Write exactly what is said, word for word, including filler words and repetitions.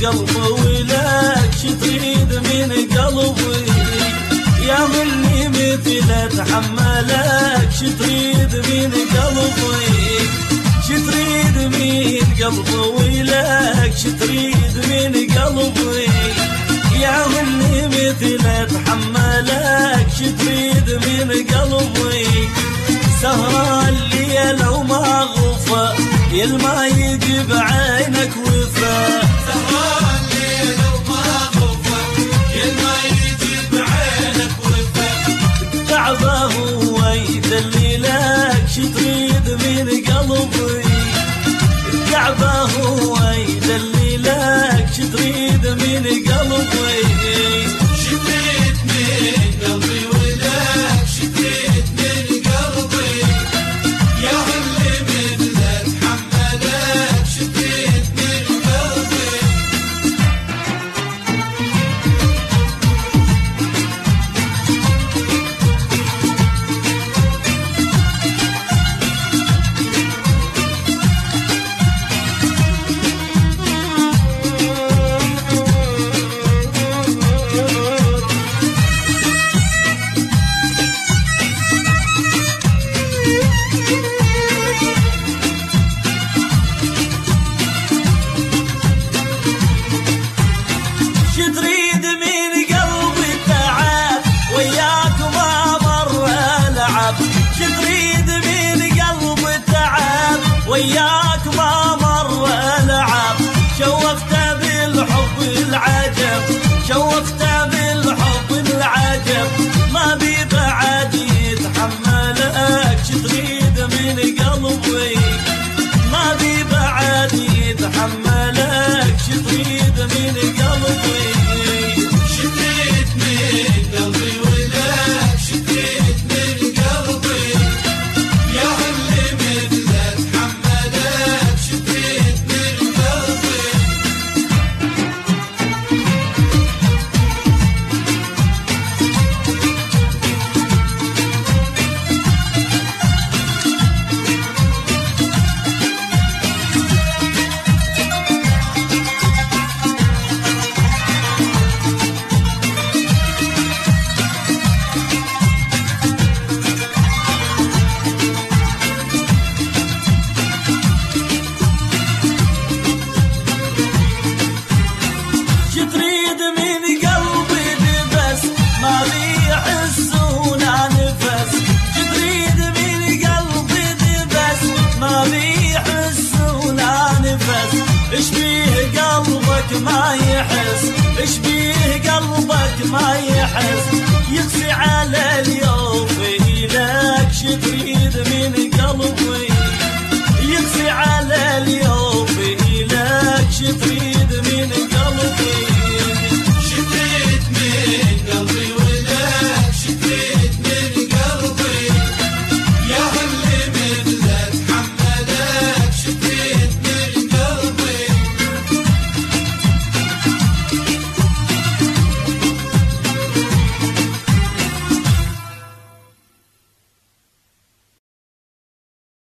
قلبي ولك شتريد من قلبي يا مني مثل اتحملك شتريد من قلبي شتريد من قلبي ولك شتريد من قلبي يا مني مثل اتحملك شتريد من قلبي سهران الليل وما غفى يلما يجي بعينك وفا سهران الليل وما غفى يلما يجي بعينك وفا الكعبة هو يدللك شتريد من قلبي الكعبة هو يدللك شتريد من قلبي شتريد من قلبي ولك شتريد من قلبي يا اللي مثل اتحملك شتريد من قلبي شتريد من قلبي تعب وياك ما مر العب شتريد من قلبي تعب وياك ما مر العب شوفت بالحب العجب شوفت بالحب العجب ما بي بعد يتحملك شتريد من قلبي ما بي بعد يتحملك شتريد من قلبي شتريد من قلبي ولك شتريد من قلبي يا اللي مثل اتحملك شتريد من قلبي شتريد من قلبي بس ما بيحسون نفس شتريد من قلبي بس ما بيحسون نفس ايش بيه قلبك ما يحس ايش بيه قلبك ما يحس يقسي